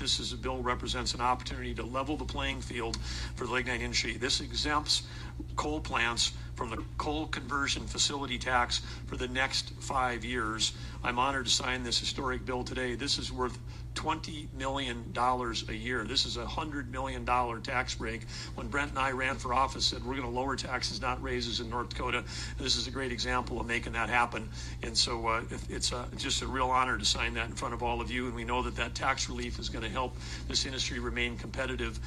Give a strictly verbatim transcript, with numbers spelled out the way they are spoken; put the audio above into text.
this is a bill represents an opportunity to level the playing field for the lignite industry. This exempts coal plants from the coal conversion facility tax for the next five years. I'm honored to sign this historic bill today. This is worth twenty million dollars a year. This is a one hundred million dollars tax break. When Brent and I ran for office, said we're going to lower taxes, not raises in North Dakota. This is a great example of making that happen. And so uh, it's uh, just a real honor to sign that in front of all of you. And we know that that tax relief is going to help this industry remain competitive